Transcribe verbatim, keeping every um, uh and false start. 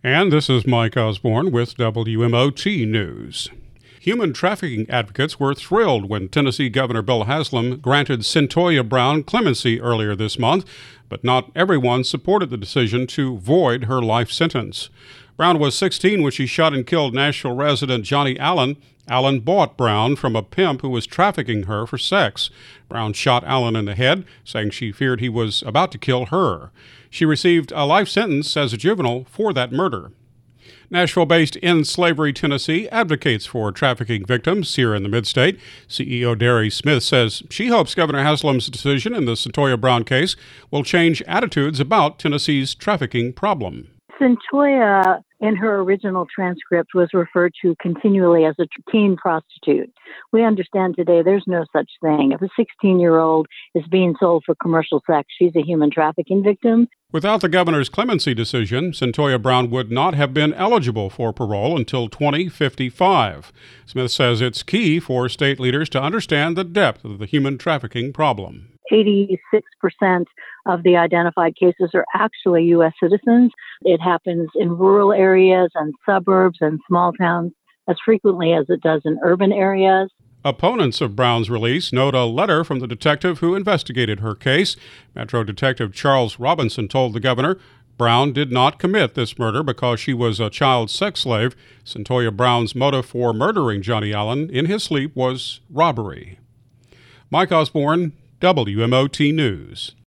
And this is Mike Osborne with W M O T News. Human trafficking advocates were thrilled when Tennessee Governor Bill Haslam granted Cyntoia Brown clemency earlier this month, but not everyone supported the decision to void her life sentence. Brown was sixteen when she shot and killed Nashville resident Johnny Allen. Allen bought Brown from a pimp who was trafficking her for sex. Brown shot Allen in the head, saying she feared he was about to kill her. She received a life sentence as a juvenile for that murder. Nashville-based End Slavery Tennessee advocates for trafficking victims here in the Mid-State. C E O Derry Smith says she hopes Governor Haslam's decision in the Cyntoia Brown case will change attitudes about Tennessee's trafficking problem. Cyntoia, in her original transcript, was referred to continually as a teen prostitute. We understand today there's no such thing. If a sixteen-year-old is being sold for commercial sex, she's a human trafficking victim. Without the governor's clemency decision, Cyntoia Brown would not have been eligible for parole until twenty fifty-five. Smith says it's key for state leaders to understand the depth of the human trafficking problem. eighty-six percent of the identified cases are actually U S citizens. It happens in rural areas and suburbs and small towns as frequently as it does in urban areas. Opponents of Brown's release note a letter from the detective who investigated her case. Metro Detective Charles Robinson told the governor Brown did not commit this murder because she was a child sex slave. Cyntoia Brown's motive for murdering Johnny Allen in his sleep was robbery. Mike Osborne, W M O T News.